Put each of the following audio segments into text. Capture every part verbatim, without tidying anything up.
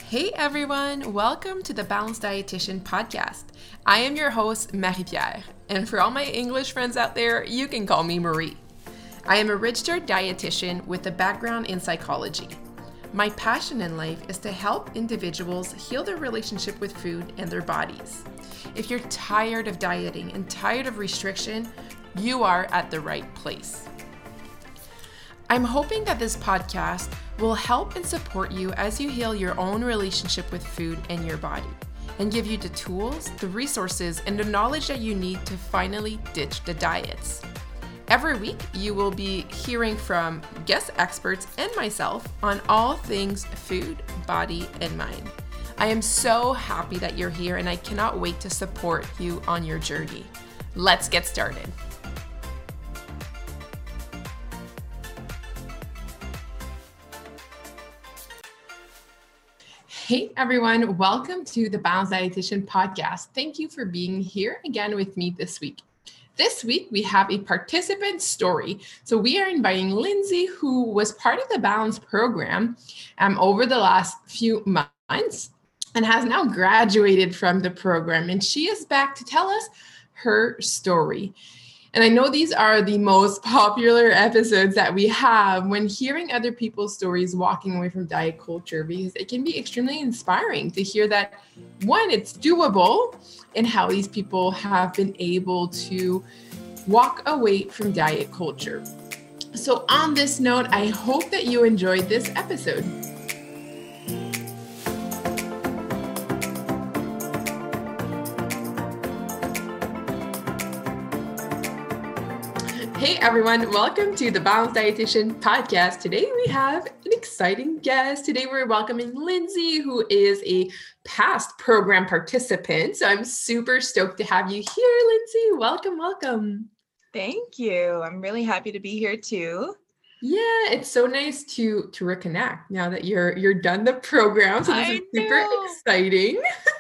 Hey everyone, welcome to the Balanced Dietitian podcast. I am your host, Marie-Pierre, and for all my English friends out there, you can call me Marie. I am a registered dietitian with a background in psychology. My passion in life is to help individuals heal their relationship with food and their bodies. If you're tired of dieting and tired of restriction, you are at the right place. I'm hoping that this podcast will help and support you as you heal your own relationship with food and your body, and give you the tools, the resources, and the knowledge that you need to finally ditch the diets. Every week, you will be hearing from guest experts and myself on all things food, body, and mind. I am so happy that you're here, and I cannot wait to support you on your journey. Let's get started. Hey everyone, welcome to the Balanced Dietitian podcast. Thank you for being here again with me this week. This week we have a participant story. So we are inviting Lindsay, who was part of the Balance program um, over the last few months and has now graduated from the program. And she is back to tell us her story. And I know these are the most popular episodes that we have when hearing other people's stories walking away from diet culture, because it can be extremely inspiring to hear that, one, it's doable and how these people have been able to walk away from diet culture. So on this note, I hope that you enjoyed this episode. Hey everyone, welcome to the Balanced Dietitian podcast. Today we have an exciting guest. Today we're welcoming Lindsay, who is a past program participant. So I'm super stoked to have you here, Lindsay. Welcome, welcome. Thank you. I'm really happy to be here too. Yeah, it's so nice to to reconnect now that you're you're done the program. So this I is super know. exciting.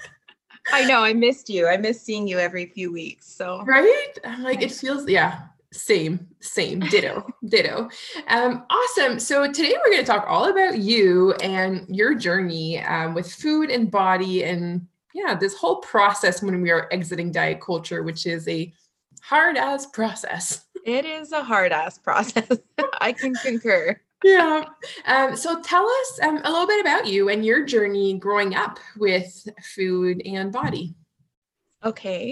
I know. I missed you. I miss seeing you every few weeks. So right? I'm like, it feels, yeah. Same, same, ditto, ditto. Um, awesome. So today we're going to talk all about you and your journey um, with food and body, and yeah, this whole process when we are exiting diet culture, which is a hard ass process. It is a hard ass process. I can concur. Yeah. Um, so tell us um, a little bit about you and your journey growing up with food and body. Okay.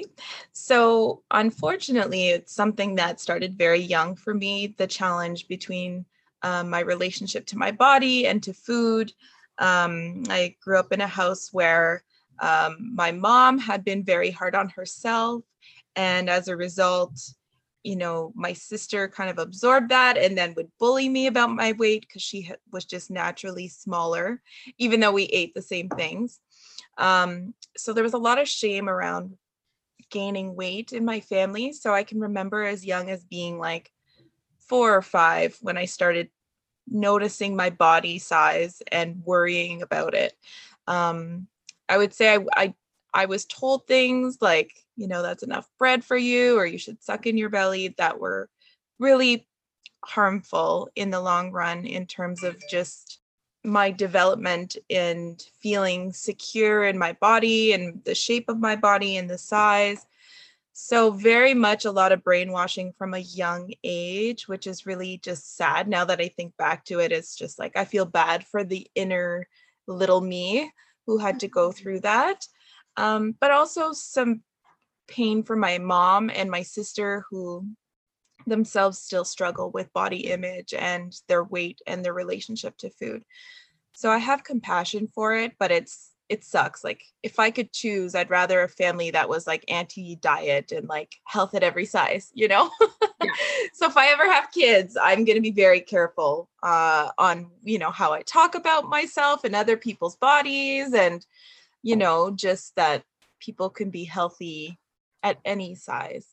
So unfortunately, it's something that started very young for me, the challenge between um, my relationship to my body and to food. Um, I grew up in a house where um, my mom had been very hard on herself. And as a result, you know, my sister kind of absorbed that and then would bully me about my weight because she was just naturally smaller, even though we ate the same things. Um, so there was a lot of shame around gaining weight in my family. So I can remember as young as being like four or five when I started noticing my body size and worrying about it. Um, I would say I, I I was told things like, you know, that's enough bread for you, or you should suck in your belly, that were really harmful in the long run in terms of just my development and feeling secure in my body and the shape of my body and the size. So very much a lot of brainwashing from a young age, which is really just sad. Now that I think back to it, it's just like, I feel bad for the inner little me who had to go through that. Um, but also some pain for my mom and my sister, who themselves still struggle with body image and their weight and their relationship to food. So I have compassion for it, but it's it sucks. Like, if I could choose, I'd rather a family that was like anti-diet and like health at every size, you know? Yeah. So if I ever have kids, I'm going to be very careful uh, on, you know, how I talk about myself and other people's bodies, and, you know, just that people can be healthy at any size.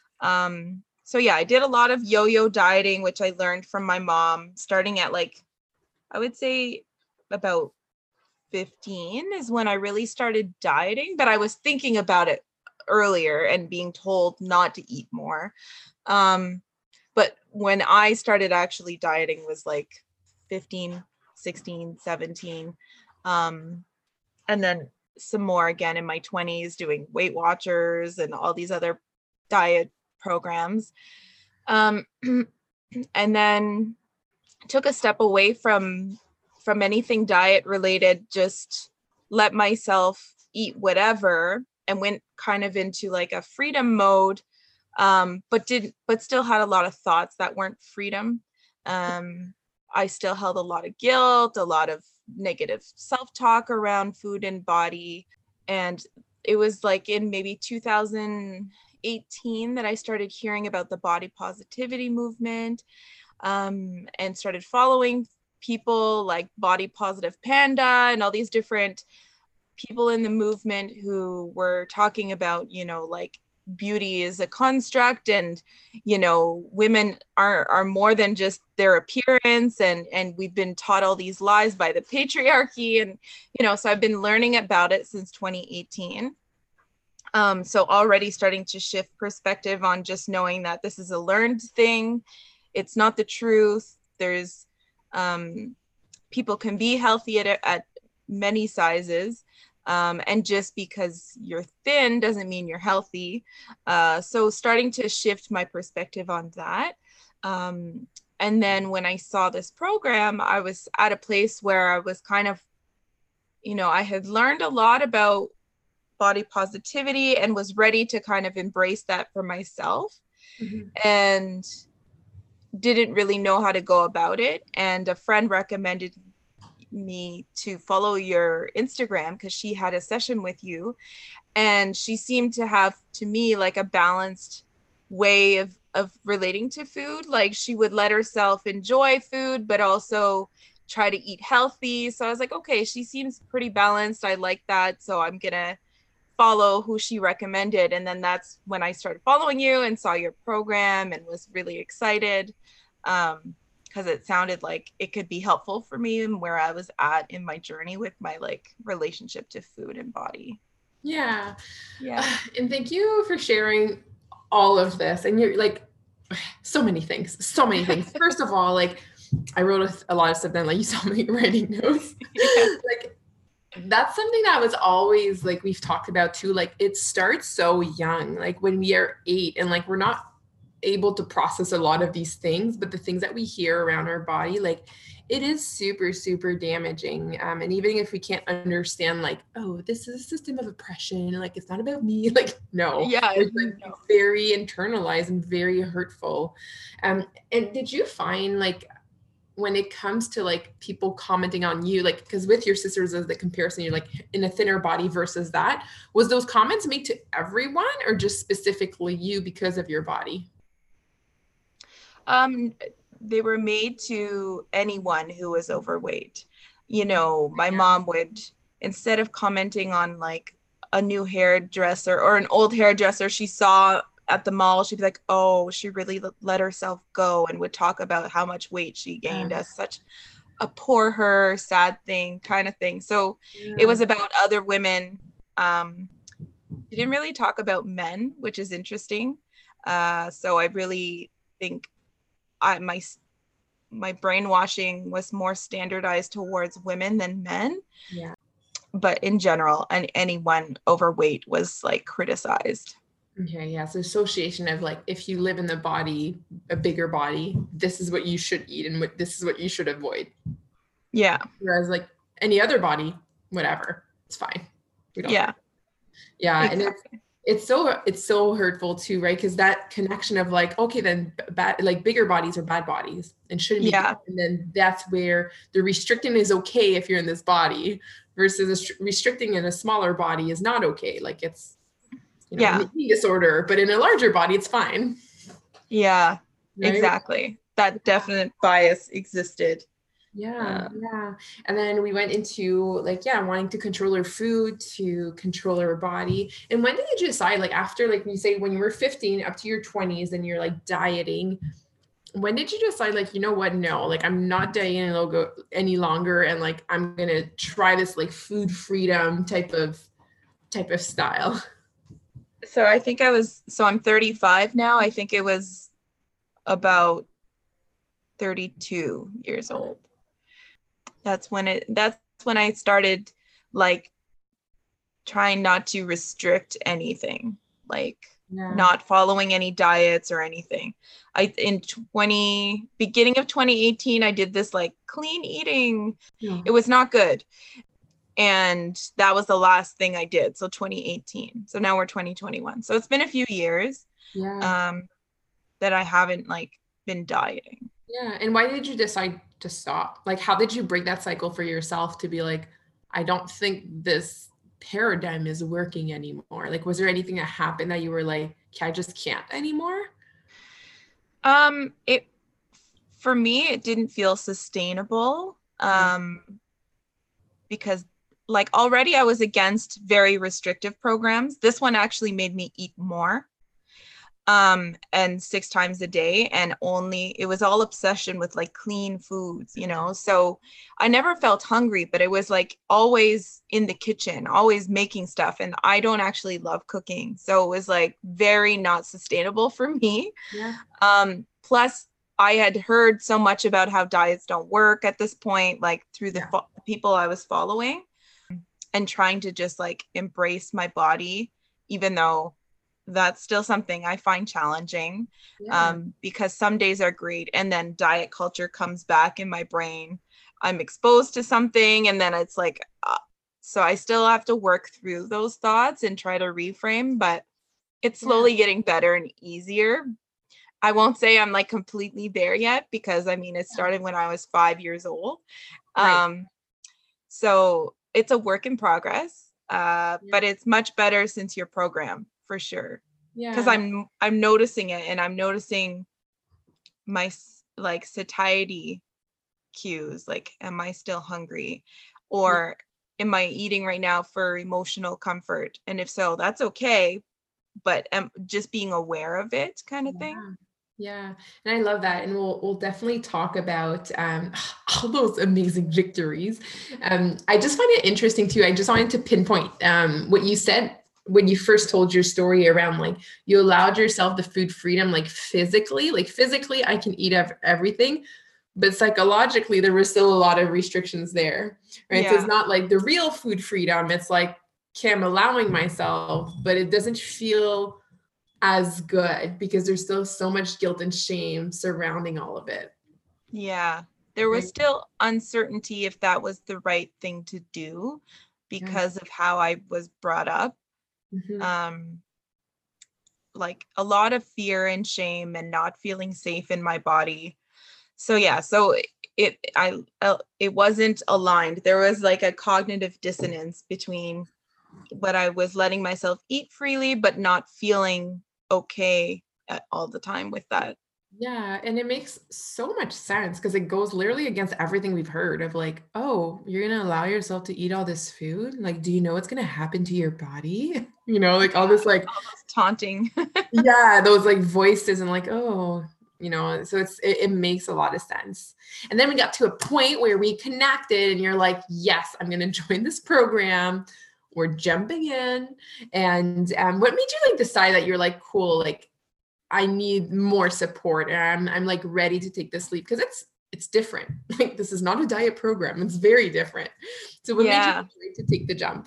Um, So yeah, I did a lot of yo-yo dieting, which I learned from my mom, starting at like, I would say about fifteen is when I really started dieting, but I was thinking about it earlier and being told not to eat more. Um, but when I started actually dieting was like fifteen, sixteen, seventeen. Um, and then some more again in my twenties doing Weight Watchers and all these other diet programs. Um, and then took a step away from from anything diet related, just let myself eat whatever, and went kind of into like a freedom mode, um, but did but still had a lot of thoughts that weren't freedom. Um, I still held a lot of guilt, a lot of negative self-talk around food and body. And it was like in maybe two thousand eighteen that I started hearing about the body positivity movement, um, and started following people like Body Positive Panda and all these different people in the movement who were talking about, you know, like beauty is a construct, and, you know, women are are more than just their appearance, and and we've been taught all these lies by the patriarchy, and, you know, so I've been learning about it since twenty eighteen. Um, so already starting to shift perspective on just knowing that this is a learned thing. It's not the truth. There's um, people can be healthy at, at many sizes. Um, and just because you're thin doesn't mean you're healthy. Uh, so starting to shift my perspective on that. Um, and then when I saw this program, I was at a place where I was kind of, you know, I had learned a lot about body positivity and was ready to kind of embrace that for myself. Mm-hmm. And didn't really know how to go about it. And a friend recommended me to follow your Instagram because she had a session with you, and she seemed to have, to me, like a balanced way of of relating to food. Like she would let herself enjoy food but also try to eat healthy. So I was like, okay, she seems pretty balanced. I like that. So I'm gonna follow who she recommended. And then that's when I started following you and saw your program and was really excited. Um, because it sounded like it could be helpful for me and where I was at in my journey with my like relationship to food and body. Yeah. Yeah. Uh, and thank you for sharing all of this. And you're like, so many things, so many things. First of all, like I wrote a, a lot of stuff down, like you saw me writing notes. Yeah. Like that's something that was always like, we've talked about too. Like it starts so young, like when we are eight and like, we're not able to process a lot of these things, but the things that we hear around our body, like it is super, super damaging. Um, and even if we can't understand, like, oh, this is a system of oppression, like it's not about me, like, no, yeah, it's like no. very internalized and very hurtful. Um, and did you find like, when it comes to like people commenting on you, like, because with your sisters as the comparison, you're like in a thinner body versus that, was those comments made to everyone or just specifically you because of your body? Um, they were made to anyone who was overweight. You know, my mom would, instead of commenting on like a new hairdresser or an old hairdresser she saw at the mall, she'd be like, oh, she really let herself go, and would talk about how much weight she gained yeah. as such a poor her, sad thing kind of thing. So yeah. It was about other women. Um, she didn't really talk about men, which is interesting. Uh, so I really think I, my my brainwashing was more standardized towards women than men. Yeah. But in general, and anyone overweight was like criticized. Okay, yeah. So association of like, if you live in the body, a bigger body, this is what you should eat and what this is what you should avoid. Yeah. Whereas like any other body, whatever, it's fine. We don't yeah. Yeah. Exactly. And it's it's so it's so hurtful too, right? Because that connection of like, okay, then bad, like bigger bodies are bad bodies and shouldn't be. Yeah. And then that's where the restricting is okay if you're in this body versus restricting in a smaller body is not okay. Like it's, you know, yeah. an eating disorder, but in a larger body, it's fine. Yeah, right? Exactly. That definite bias existed. Yeah, uh, yeah. And then we went into like, yeah, wanting to control our food, to control our body. And when did you decide, like after, like you say, when you were fifteen up to your twenties and you're like dieting, when did you decide like, you know what, no, like I'm not dieting any longer. And like, I'm going to try this like food freedom type of, type of style. So I think I was, so I'm thirty-five now. I think it was about thirty-two years old. That's when it, that's when I started like trying not to restrict anything, like Yeah. not following any diets or anything. I in twenty beginning of twenty eighteen, I did this like clean eating. Yeah. It was not good. And that was the last thing I did. So twenty eighteen. So now we're twenty twenty-one. So it's been a few years Yeah. um, that I haven't like been dieting. Yeah. And why did you decide to stop? Like, how did you break that cycle for yourself to be like, I don't think this paradigm is working anymore? Like, was there anything that happened that you were like, okay, I just can't anymore? Um, it for me, it didn't feel sustainable. Um, because like already I was against very restrictive programs. This one actually made me eat more. Um, and six times a day, and only it was all obsession with like clean foods, you know. So I never felt hungry, but it was like always in the kitchen, always making stuff, and I don't actually love cooking, so it was like very not sustainable for me. Yeah. Um, plus I had heard so much about how diets don't work at this point, like through the Yeah. fo- people I was following, and trying to just like embrace my body, even though that's still something I find challenging. Yeah. Um, because some days are great and then diet culture comes back in my brain. I'm exposed to something and then it's like, uh, so I still have to work through those thoughts and try to reframe, but it's slowly Yeah. getting better and easier. I won't say I'm like completely there yet because I mean, it started when I was five years old. Right. Um, so it's a work in progress, uh, Yeah. but it's much better since your program for sure. Because Yeah. I'm I'm noticing it, and I'm noticing my s- like satiety cues. Like, am I still hungry, Yeah. or am I eating right now for emotional comfort? And if so, that's okay. But um, just being aware of it, kind of thing. Yeah. Yeah. And I love that. And we'll we'll definitely talk about um all those amazing victories. Um, I just find it interesting too. I just wanted to pinpoint um what you said when you first told your story around like you allowed yourself the food freedom, like physically, like physically, I can eat ev- everything. But psychologically, there were still a lot of restrictions there, right? So it's Yeah. not like the real food freedom. It's like, okay, I'm allowing myself, but it doesn't feel as good because there's still so much guilt and shame surrounding all of it. Yeah. There was Right? still uncertainty if that was the right thing to do Yeah. because of how I was brought up. Mhm. Um, like a lot of fear and shame and not feeling safe in my body. So yeah, so it I uh, it wasn't aligned. There was like a cognitive dissonance between what I was letting myself eat freely but not feeling okay at all the time with that. Yeah, and it makes so much sense because it goes literally against everything we've heard of like, oh, you're gonna allow yourself to eat all this food? Like, do you know what's gonna happen to your body? You know, like all this like, Taunting. yeah, those like voices and like, oh, you know, so it's it, it makes a lot of sense. And then we got to a point where we connected and you're like, yes, I'm gonna join this program. We're jumping in. And um, what made you like decide that you're like, cool, like I need more support and I'm I'm like ready to take this leap because it's it's different. Like this is not a diet program. It's very different. So what made you Yeah, decide to take the jump?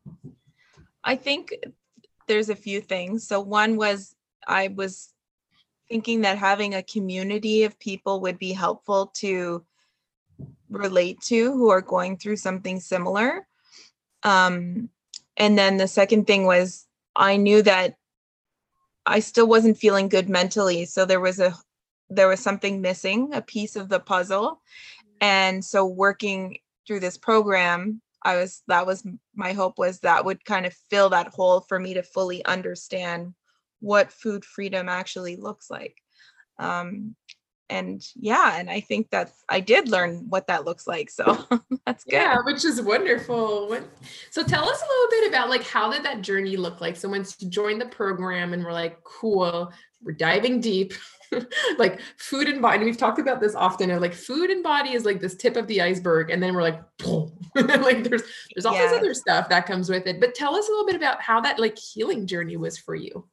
I think there's a few things. So one was I was thinking that having a community of people would be helpful to relate to who are going through something similar. Um, and then the second thing was I knew that I still wasn't feeling good mentally. So there was a there was something missing, a piece of the puzzle. And so working through this program, I was that was my hope was that would kind of fill that hole for me to fully understand what food freedom actually looks like. Um, and yeah, and I think that I did learn what that looks like. So that's Yeah, good. which is wonderful. What, so tell us a little bit about like how did that journey look like? So once you joined the program and we're like, cool, we're diving deep. Like food and body, we've talked about this often. Of like food and body is like this tip of the iceberg, and then we're like, boom. Like there's there's all this Yes. other stuff that comes with it. But tell us a little bit about how that like healing journey was for you.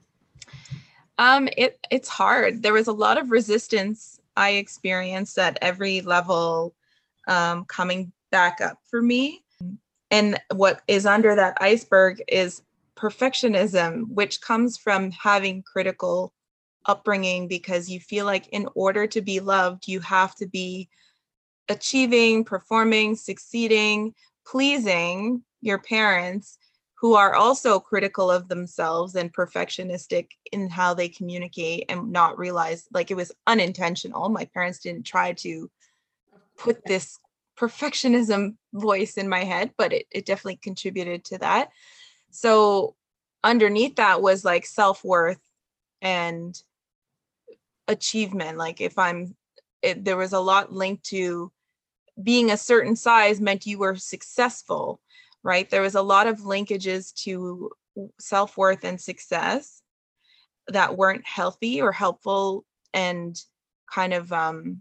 Um, it it's hard. There was a lot of resistance I experienced at every level, um, coming back up for me. And what is under that iceberg is perfectionism, which comes from having critical upbringing, because you feel like in order to be loved, you have to be achieving, performing, succeeding, pleasing your parents, who are also critical of themselves and perfectionistic in how they communicate, and not realize like it was unintentional. My parents didn't try to put this perfectionism voice in my head, but it, it definitely contributed to that. So underneath that was like self-worth and achievement. Like if I'm, it, there was a lot linked to being a certain size meant you were successful, right? There was a lot of linkages to self-worth and success that weren't healthy or helpful, and kind of um,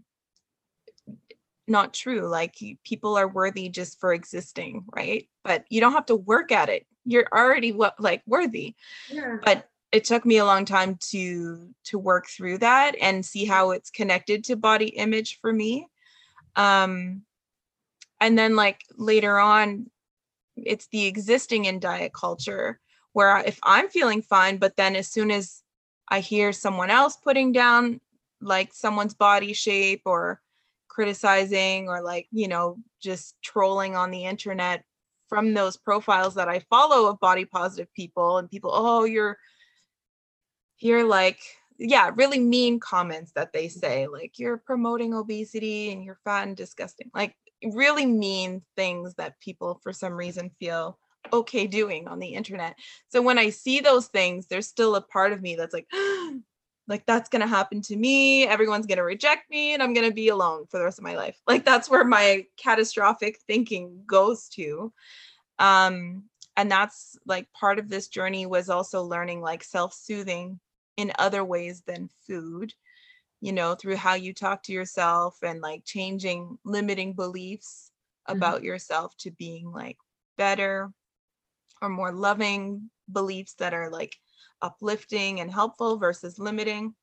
not true. Like people are worthy just for existing, right? But you don't have to work at it. You're already what like worthy. Yeah. But it took me a long time to to work through that and see how it's connected to body image for me. Um, and then like later on, it's the existing in diet culture where if I'm feeling fine, but then as soon as I hear someone else putting down like someone's body shape or criticizing or like, you know, just trolling on the internet from those profiles that I follow of body positive people, and people, oh, you're, you're like, yeah, really mean comments that they say, like you're promoting obesity and you're fat and disgusting, like really mean things that people for some reason feel okay doing on the internet. So when I see those things, there's still a part of me that's like, like that's going to happen to me. Everyone's going to reject me and I'm going to be alone for the rest of my life. Like that's where my catastrophic thinking goes to. Um, and that's like part of this journey was also learning like self-soothing in other ways than food, you know, through how you talk to yourself and like changing limiting beliefs about mm-hmm. yourself to being like better or more loving beliefs that are like uplifting and helpful versus limiting.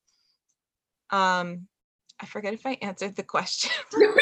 Um, I forget if I answered the question.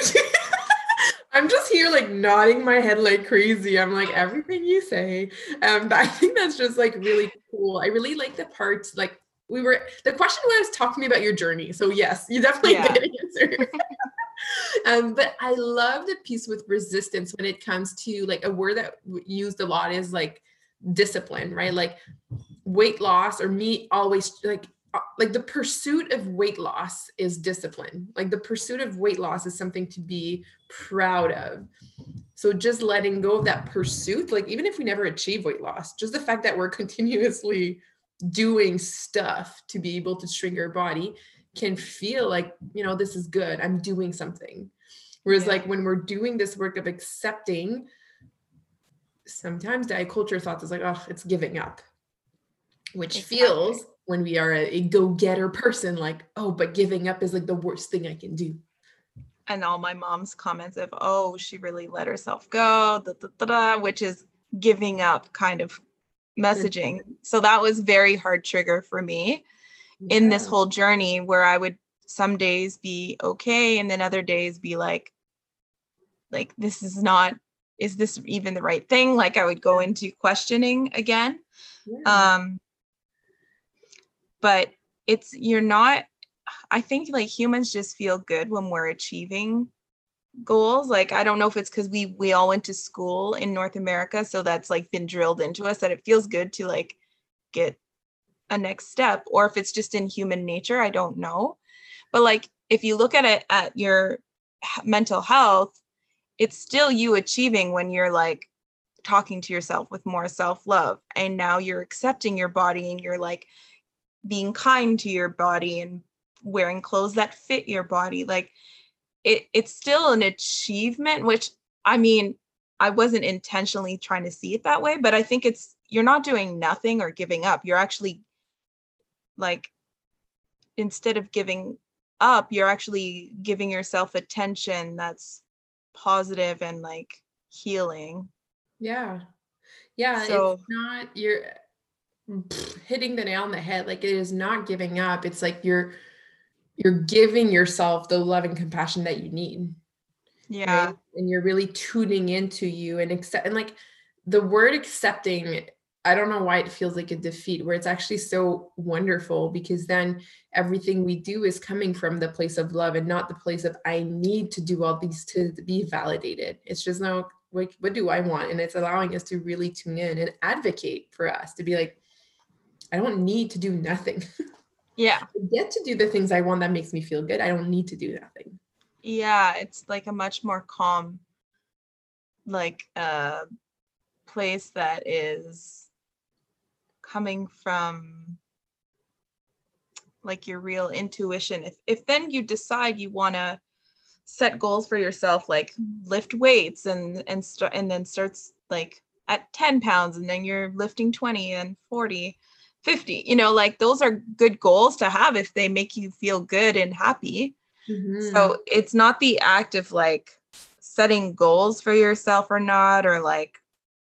I'm just here like nodding my head like crazy. I'm like, everything you say. Um, but I think that's just like really cool. I really like the parts like we were, the question was talk to me about your journey. So yes, you definitely yeah. did answer. um, but I love the piece with resistance when it comes to like a word that used a lot is like discipline, right? Like weight loss or me always like, like the pursuit of weight loss is discipline. Like the pursuit of weight loss is something to be proud of. So just letting go of that pursuit, like even if we never achieve weight loss, just the fact that we're continuously doing stuff to be able to shrink our body can feel like, you know, this is good. I'm doing something. Whereas yeah. like when we're doing this work of accepting, sometimes diet culture thoughts is like, oh, it's giving up, which exactly. feels when we are a, a go-getter person, like, oh, but giving up is like the worst thing I can do. And all my mom's comments of, oh, she really let herself go, da, da, da, da, which is giving up kind of messaging. So that was very hard trigger for me yeah. in this whole journey, where I would some days be okay and then other days be like, like, this is not, is this even the right thing? Like I would go into questioning again. Yeah. Um, but it's, you're not, I think like humans just feel good when we're achieving goals. Like, I don't know if it's because we, we all went to school in North America. So that's like been drilled into us that it feels good to like get a next step, or if it's just in human nature, I don't know. But like, if you look at it at your mental health, it's still you achieving when you're like talking to yourself with more self-love. And now you're accepting your body and you're like being kind to your body and wearing clothes that fit your body. Like it, it's still an achievement, which I mean, I wasn't intentionally trying to see it that way, but I think it's, you're not doing nothing or giving up. You're actually like, instead of giving up, you're actually giving yourself attention that's positive and like healing. Yeah. Yeah. So, it's not, you're hitting the nail on the head. Like it is not giving up. It's like you're, you're giving yourself the love and compassion that you need. Yeah. Right? And you're really tuning into you and accept, and like, the word accepting, I don't know why it feels like a defeat, where it's actually so wonderful, because then everything we do is coming from the place of love and not the place of I need to do all these to be validated. It's just no, what, what do I want? And it's allowing us to really tune in and advocate for us to be like, I don't need to do nothing. Yeah. I get to do the things I want that makes me feel good. I don't need to do nothing. Yeah, it's like a much more calm, like uh place that is coming from like your real intuition. If if then you decide you want to set goals for yourself, like lift weights and and start and then starts like at ten pounds, and then you're lifting twenty and forty, fifty, you know, like those are good goals to have if they make you feel good and happy. Mm-hmm. So it's not the act of like setting goals for yourself or not, or like,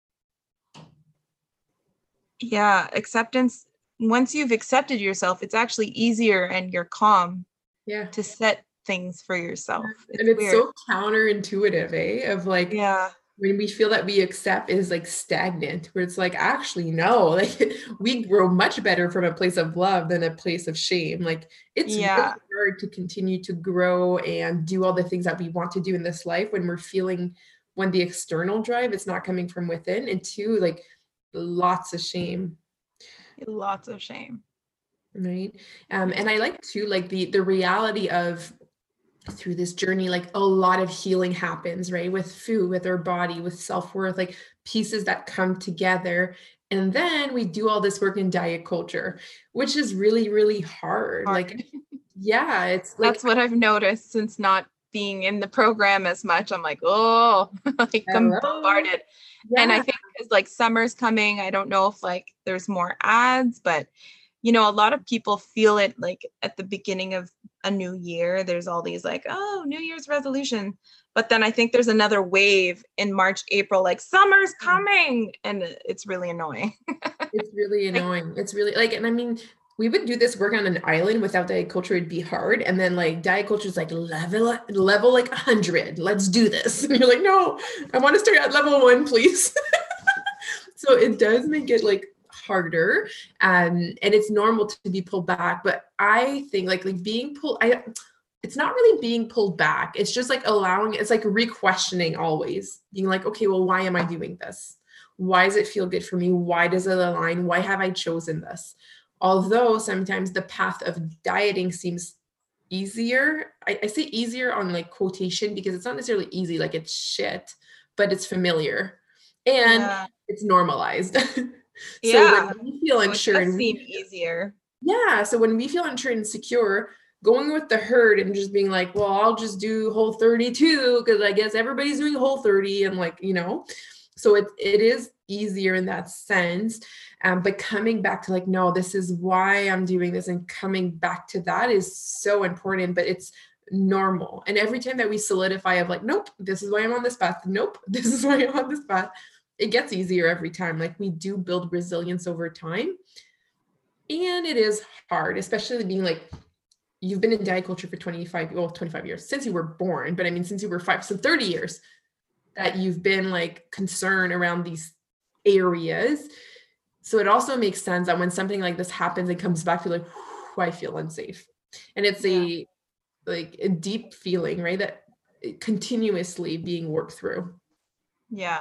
yeah, acceptance. Once you've accepted yourself, it's actually easier and you're calm Yeah. to set things for yourself. It's and it's weird. So counterintuitive, eh? Of like, yeah, when we feel that we accept is like stagnant, where it's like, actually, no, like we grow much better from a place of love than a place of shame. Like it's yeah. really hard to continue to grow and do all the things that we want to do in this life when we're feeling, when the external drive is not coming from within, and two, like lots of shame. Lots of shame. Right. Um, and I like too, like the, the reality of through this journey, like a lot of healing happens, right? With food, with our body, with self-worth, like pieces that come together. And then we do all this work in diet culture, which is really, really hard. hard. Like, yeah, it's like, that's what I've noticed since not being in the program as much. I'm like, oh, like I'm bombarded. Yeah. And I think because like summer's coming, I don't know if like there's more ads, but you know, a lot of people feel it like at the beginning of a new year, there's all these like, oh, New Year's resolution. But then I think there's another wave in March, April, like summer's coming. And it's really annoying. It's really annoying. It's really like, and I mean, we would do this work on an island without diet culture. It'd be hard. And then like diet culture is like level, level like a hundred. Let's do this. And you're like, no, I want to start at level one, please. So it does make it like harder, um, and it's normal to be pulled back. But I think like like being pulled, I it's not really being pulled back. It's just like allowing, it's like re-questioning, always being like, okay, well, why am I doing this? Why does it feel good for me? Why does it align? Why have I chosen this? Although sometimes the path of dieting seems easier. I, I say easier on like quotation because it's not necessarily easy, like it's shit, but it's familiar and yeah. It's normalized. So yeah. when we feel unsure, so it does and seem easier. Yeah. So when we feel unsure and insecure, going with the herd and just being like, well, I'll just do Whole thirty-two because I guess everybody's doing Whole thirty, and like, you know, so it it is easier in that sense. Um, but coming back to like, no, this is why I'm doing this, and coming back to that is so important. But it's normal. And every time that we solidify of like, nope, this is why I'm on this path. Nope, this is why I'm on this path. It gets easier every time. Like we do build resilience over time. And it is hard, especially being like, you've been in diet culture for twenty-five, well, twenty-five years since you were born. But I mean, since you were five, so thirty years that you've been like concerned around these areas. So it also makes sense that when something like this happens, it comes back to like, I feel unsafe. And it's yeah. a, like a deep feeling, right? That continuously being worked through. Yeah.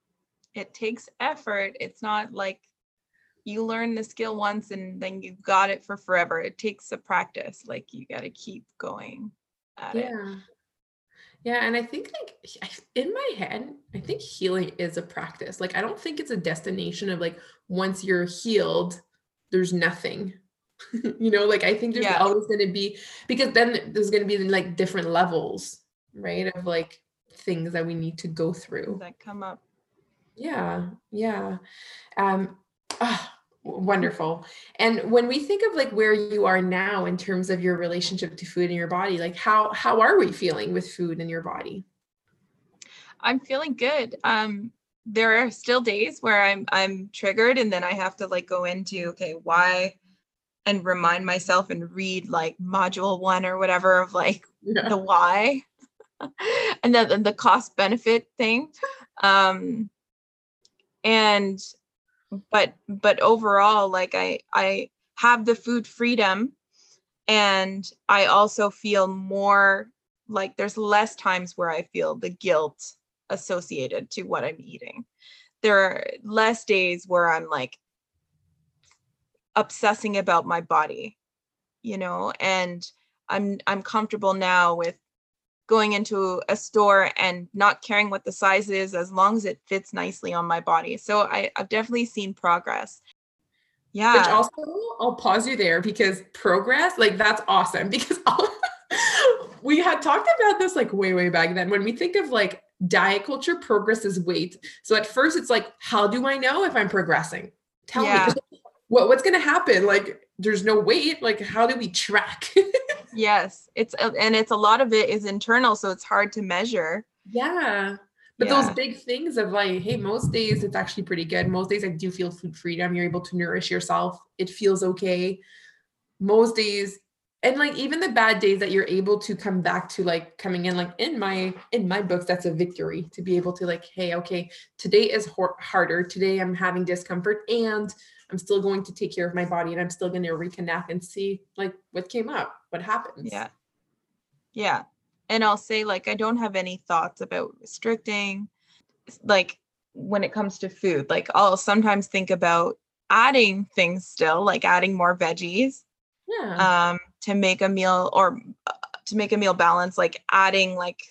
It takes effort. It's not like you learn the skill once and then you got it for forever. It takes a practice. Like you got to keep going at yeah. it. Yeah. And I think like in my head, I think healing is a practice. Like, I don't think it's a destination of like, once you're healed, there's nothing, you know, like I think there's yeah. always going to be, because then there's going to be like different levels, right? Of like things that we need to go through that come up. Yeah. Yeah. Um, oh, wonderful. And when we think of like where you are now in terms of your relationship to food in your body, like how, how are we feeling with food in your body? I'm feeling good. Um, there are still days where I'm, I'm triggered, and then I have to like go into, okay, why, and remind myself and read like module one or whatever of like yeah. the why and then the cost benefit thing. Um, And but but overall, like I I have the food freedom, and I also feel more like there's less times where I feel the guilt associated to what I'm eating. There are less days where I'm like obsessing about my body, you know, and I'm I'm comfortable now with going into a store and not caring what the size is as long as it fits nicely on my body. So I, I've definitely seen progress. Which Yeah. also, I'll pause you there because progress, like that's awesome because all, we had talked about this like way, way back then. When we think of like diet culture, progress is weight. So at first it's like, how do I know if I'm progressing? Tell Yeah. me what, what's going to happen? Like there's no weight. Like how do we track? Yes. It's, and it's a lot of it is internal. So it's hard to measure. Yeah. But Yeah. those big things of like, hey, most days it's actually pretty good. Most days I do feel food freedom. You're able to nourish yourself. It feels okay. Most days, and like even the bad days that you're able to come back to like coming in, like in my in my books, that's a victory to be able to like, hey, okay, today is hor- harder. Today I'm having discomfort and I'm still going to take care of my body and I'm still going to reconnect and see like what came up, what happens. Yeah. Yeah. And I'll say like, I don't have any thoughts about restricting, like when it comes to food. Like I'll sometimes think about adding things still, like adding more veggies Yeah. um, to make a meal or uh, to make a meal balance, like adding like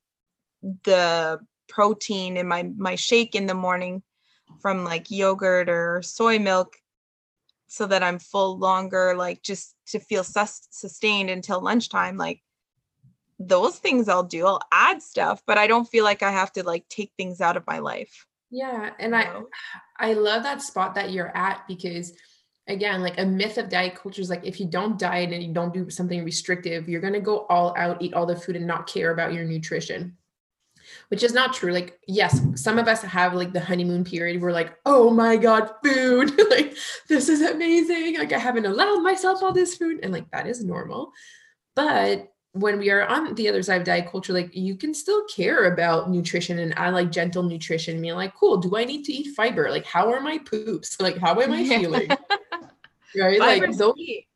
the protein in my, my shake in the morning from like yogurt or soy milk so that I'm full longer, like just to feel sus- sustained until lunchtime. Like those things I'll do. I'll add stuff, but I don't feel like I have to like take things out of my life. Yeah. And You I know? I love that spot that you're at because again, like a myth of diet culture is like if you don't diet and you don't do something restrictive, you're gonna go all out, eat all the food and not care about your nutrition. Which is not true. Like, yes, some of us have like the honeymoon period. We're like, oh my God, food. Like, this is amazing. Like, I haven't allowed myself all this food. And like, that is normal. But when we are on the other side of diet culture, like you can still care about nutrition and I like gentle nutrition. Being like, cool, do I need to eat fiber? Like, how are my poops? Like, how am I Yeah. feeling? Right? Like Fiber's those, key.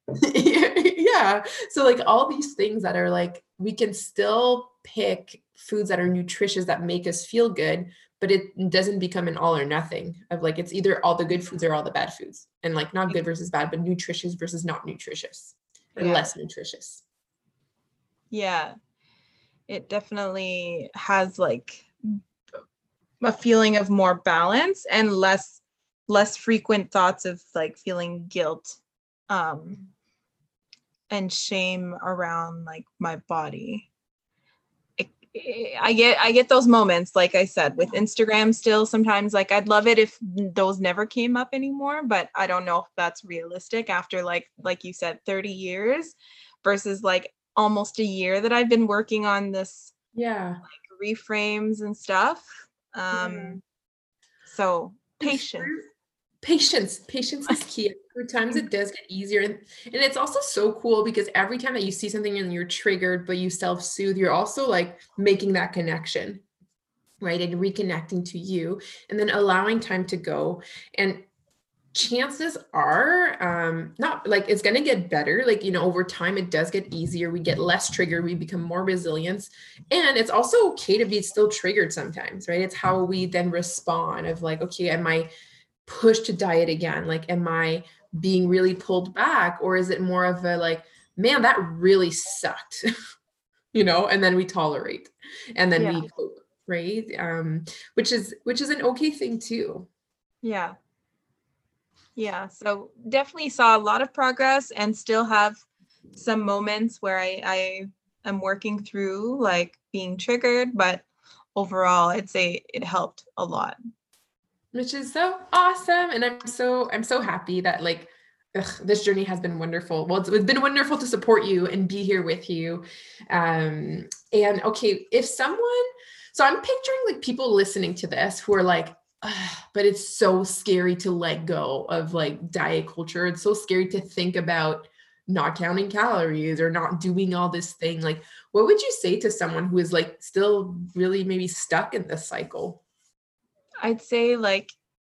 yeah. So like all these things that are like, we can still pick foods that are nutritious that make us feel good, but it doesn't become an all or nothing of like, it's either all the good foods or all the bad foods and like not good versus bad, but nutritious versus not nutritious or Yeah. less nutritious. Yeah. It definitely has like a feeling of more balance and less less frequent thoughts of like feeling guilt um and shame around like my body. It, it, I get I get those moments, like I said, with Instagram still sometimes. Like I'd love it if those never came up anymore, but I don't know if that's realistic after like like you said, thirty years versus like almost a year that I've been working on this Yeah. like reframes and stuff. Um Yeah. so And patience. through patience, patience is key. Through times it does get easier. And, and it's also so cool because every time that you see something and you're triggered, but you self-soothe, you're also like making that connection, right? And reconnecting to you and then allowing time to go. And chances are um not like it's going to get better, like you know over time it does get easier, we get less triggered, we become more resilient, and it's also okay to be still triggered sometimes, right? It's how we then respond of like, okay, am I pushed to diet again, like am I being really pulled back, or is it more of a like, man, that really sucked, you know, and then we tolerate and then Yeah. we cope, right? um which is which is an okay thing too. Yeah. Yeah. So definitely saw a lot of progress and still have some moments where I, I am working through like being triggered, but overall I'd say it helped a lot. Which is so awesome. And I'm so, I'm so happy that like, ugh, this journey has been wonderful. Well, it's, it's been wonderful to support you and be here with you. Um, and okay, if someone, so I'm picturing like people listening to this who are like, "Ugh, but it's so scary to let go of like diet culture. It's so scary to think about not counting calories or not doing all this thing." Like, what would you say to someone who is like still really maybe stuck in this cycle? I'd say like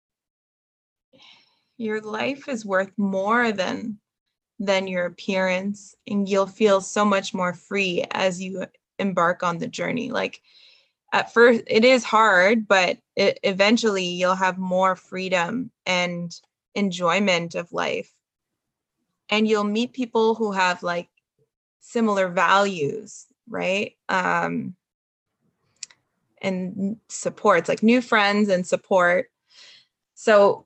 your life is worth more than than your appearance, and you'll feel so much more free as you embark on the journey. Like at first it is hard, but it, eventually you'll have more freedom and enjoyment of life, and you'll meet people who have like similar values, right? Um, and supports, like new friends and support. So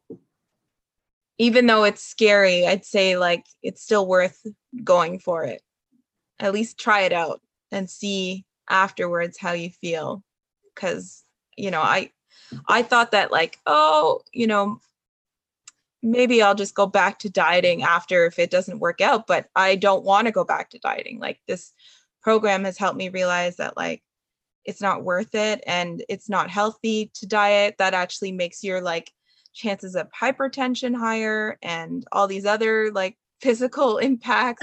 even though it's scary, I'd say like it's still worth going for it. At least try it out and see afterwards how you feel. Cause, you know, I I thought that like, oh, you know, maybe I'll just go back to dieting after if it doesn't work out, but I don't want to go back to dieting. Like this program has helped me realize that like it's not worth it and it's not healthy to diet. That actually makes your like chances of hypertension higher and all these other like physical impacts.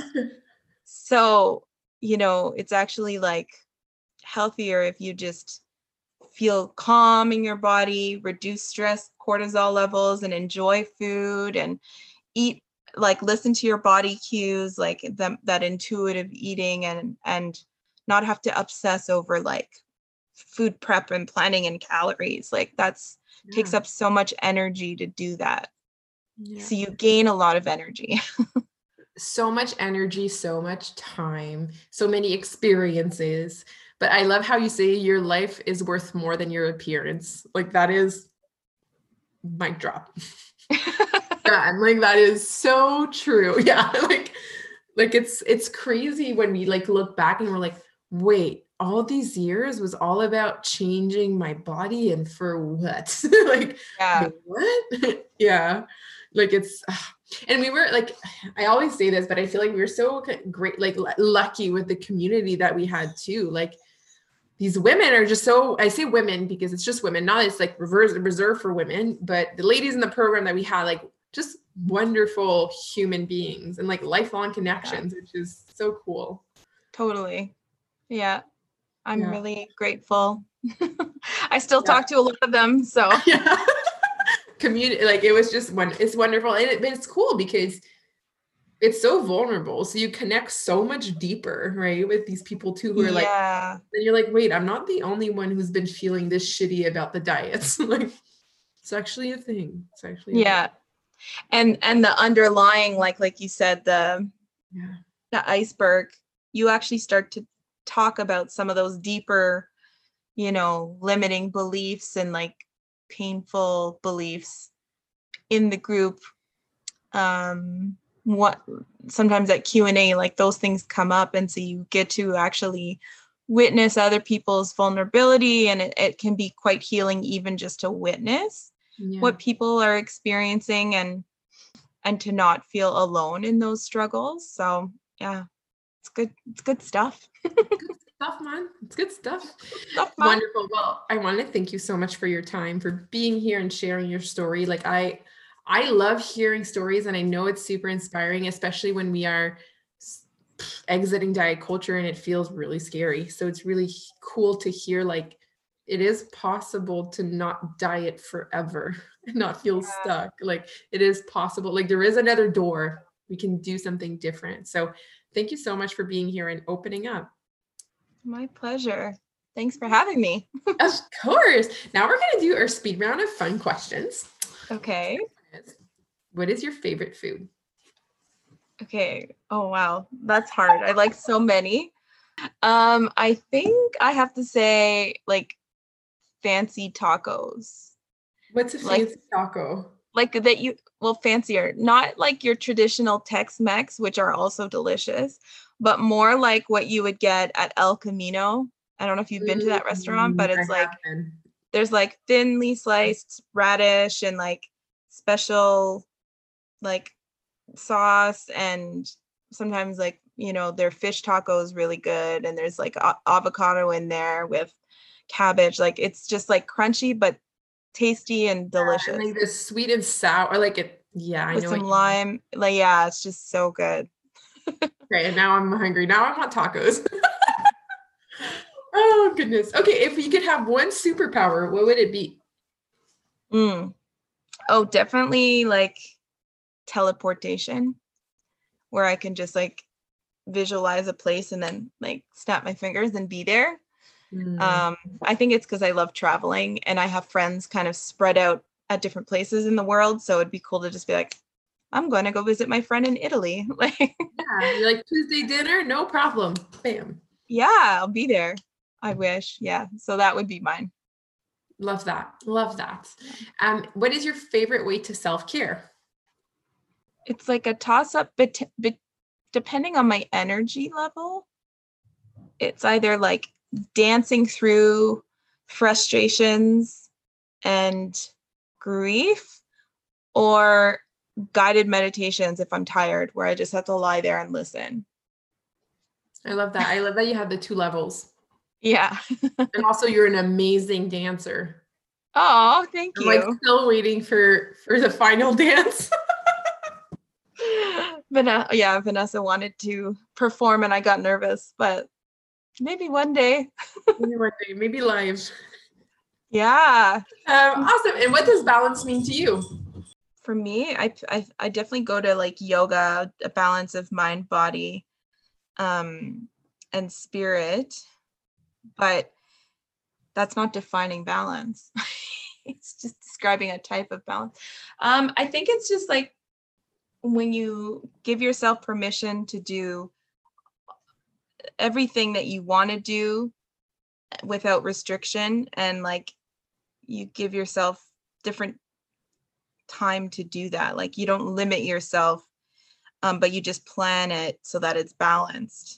So, you know, it's actually like healthier if you just feel calm in your body, reduce stress, cortisol levels, and enjoy food and eat, like listen to your body cues, like the, that intuitive eating, and and not have to obsess over like food prep and planning and calories. Like that's Yeah. takes up so much energy to do that. Yeah. So you gain a lot of energy. So much energy, so much time, so many experiences. But I love how you say your life is worth more than your appearance. Like that is mic drop. Yeah, and like that is so true. Yeah, like like it's it's crazy when we like look back and we're like, wait, all these years was all about changing my body, and for what? Like, Yeah. what? Yeah, like it's and we were like, I always say this, but I feel like we were so great, like lucky with the community that we had too. Like these women are just so, I say women because it's just women, not it's like reverse, reserved for women, but the ladies in the program that we had, like just wonderful human beings and like lifelong connections, yeah. Which is so cool. Totally. Yeah. I'm yeah. really grateful. I still yeah. talk to a lot of them. So yeah. Community, like it was just one, it's wonderful. And it, but it's cool because it's so vulnerable. So you connect so much deeper, right? With these people too, who are like, yeah. and you're like, wait, I'm not the only one who's been feeling this shitty about the diets. Like it's actually a thing. It's actually, a yeah. thing. And, and the underlying, like, like you said, the, yeah. the iceberg, you actually start to talk about some of those deeper, you know, limiting beliefs and like painful beliefs in the group. Um, what sometimes at Q and A, like those things come up, and so you get to actually witness other people's vulnerability, and it, it can be quite healing even just to witness yeah. what people are experiencing, and and to not feel alone in those struggles. So yeah, it's good. It's good stuff. Good stuff, man. It's good stuff. stuff Wonderful. Well, I want to thank you so much for your time, for being here and sharing your story. Like I I love hearing stories, and I know it's super inspiring, especially when we are exiting diet culture and it feels really scary. So it's really cool to hear like it is possible to not diet forever and not feel yeah. stuck. Like it is possible. Like there is another door. We can do something different. So thank you so much for being here and opening up. My pleasure. Thanks for having me. Of course. Now we're going to do our speed round of fun questions. Okay. What is your favorite food? Okay. Oh, wow. That's hard. I like so many. Um, I think I have to say like fancy tacos. What's a fancy like, taco? Like that you, well, fancier, not like your traditional Tex-Mex, which are also delicious, but more like what you would get at El Camino. I don't know if you've been to that restaurant, but it's I like, haven't. There's like thinly sliced radish and like special like sauce, and sometimes like, you know, their fish taco is really good, and there's like a- avocado in there with cabbage. Like it's just like crunchy but tasty and delicious. Yeah, and like the sweet and sour, or like it yeah I with know some lime mean. Like yeah, it's just so good. Okay, and now I'm hungry. Now I want tacos. Oh goodness. Okay, if you could have one superpower, what would it be? Mm. Oh, definitely like teleportation, where I can just like visualize a place and then like snap my fingers and be there. Mm. Um, I think it's because I love traveling and I have friends kind of spread out at different places in the world. So it'd be cool to just be like, I'm going to go visit my friend in Italy. Like, Yeah, you're like Tuesday dinner, no problem. Bam. yeah, I'll be there. I wish. Yeah. So that would be mine. Love that. Love that. Um, what is your favorite way to self-care? It's like a toss up, but, but depending on my energy level, it's either like dancing through frustrations and grief or guided meditations if I'm tired, where I just have to lie there and listen. I love that. I love that you have the two levels. Yeah. And also you're an amazing dancer. Oh, thank I'm like you. still waiting for for the final dance. Vanessa, yeah, Vanessa wanted to perform and I got nervous, but maybe one day. Maybe one day, maybe live. Yeah. Um, awesome. And what does balance mean to you? For me, I, I I definitely go to like yoga, a balance of mind, body, um, and spirit, but that's not defining balance. It's just describing a type of balance. Um, I think it's just like when you give yourself permission to do everything that you want to do without restriction, and like you give yourself different time to do that. Like you don't limit yourself, um, but you just plan it so that it's balanced.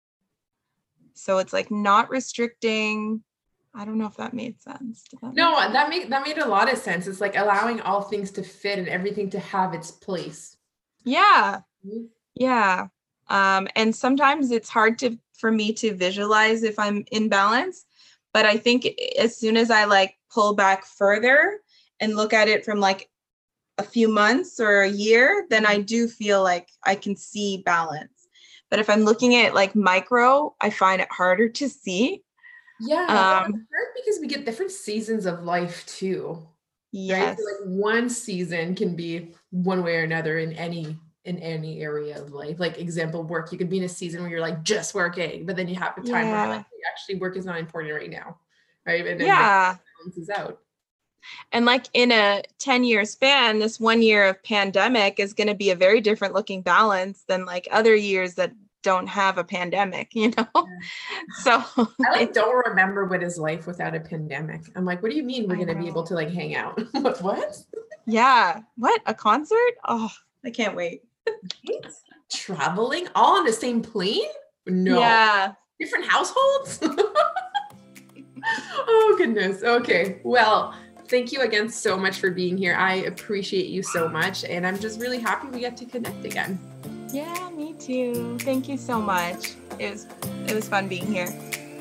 So it's like not restricting. I don't know if that made sense. That No, that made that made a lot of sense. It's like allowing all things to fit and everything to have its place. Yeah. Yeah. Um, and sometimes it's hard to for me to visualize if I'm in balance. But I think as soon as I like pull back further and look at it from like a few months or a year, then I do feel like I can see balance. But if I'm looking at like micro, I find it harder to see. Yeah, Um, it's hard because we get different seasons of life too, right? yes. So like one season can be one way or another in any in any area of life. Like example, work. You could be in a season where you're like just working, but then you have a time where you're Yeah. like, "Hey, actually, work is not important right now," right? And then like Yeah. balances out. And like in a ten year span, this one year of pandemic is going to be a very different looking balance than like other years that don't have a pandemic, you know? Yeah. So I like it's, don't remember what is life without a pandemic. I'm like, what do you mean we're I gonna be able know. to like hang out? What? What? Yeah. What? A concert? Oh, I can't wait. Right? Traveling all on the same plane? No. Yeah. Different households? Oh goodness. Okay. Well, thank you again so much for being here. I appreciate you so much, and I'm just really happy we get to connect again. Yeah, me too. Thank you so much. It was it was fun being here.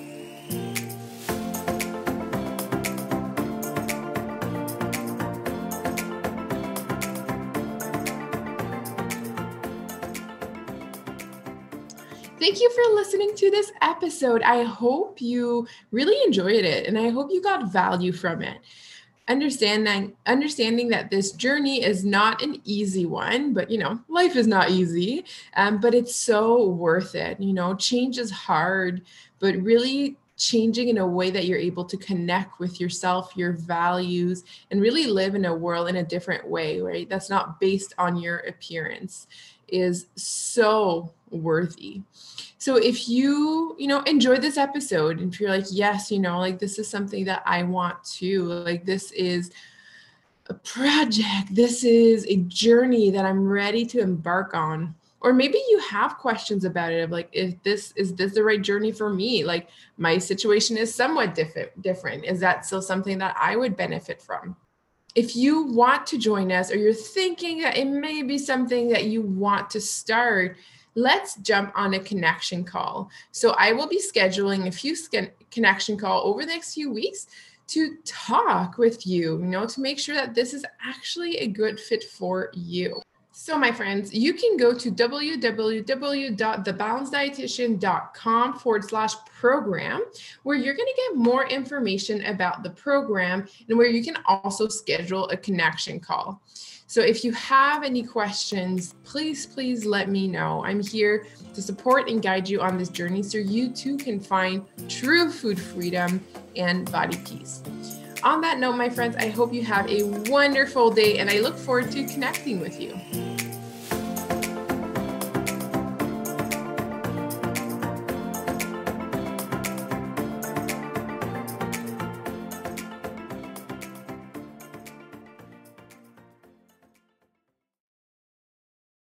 Thank you for listening to this episode. I hope you really enjoyed it, and I hope you got value from it. Understanding understanding that this journey is not an easy one, but you know, life is not easy, um, but it's so worth it. You know, change is hard, but really changing in a way that you're able to connect with yourself, your values, and really live in a world in a different way, right? That's not based on your appearance is so worthy. So if you, you know, enjoy this episode, and if you're like, yes, you know, like this is something that I want to, like this is a project, this is a journey that I'm ready to embark on. Or maybe you have questions about it of like, if this is this the right journey for me? Like my situation is somewhat different different. Is that still something that I would benefit from? If you want to join us or you're thinking that it may be something that you want to start, let's jump on a connection call. So I will be scheduling a few connection call over the next few weeks to talk with you, you know, to make sure that this is actually a good fit for you. So my friends, you can go to www.thebalancedietitian.com forward slash program, where you're going to get more information about the program and where you can also schedule a connection call. So if you have any questions, please, please let me know. I'm here to support and guide you on this journey so you too can find true food freedom and body peace. On that note, my friends, I hope you have a wonderful day and I look forward to connecting with you.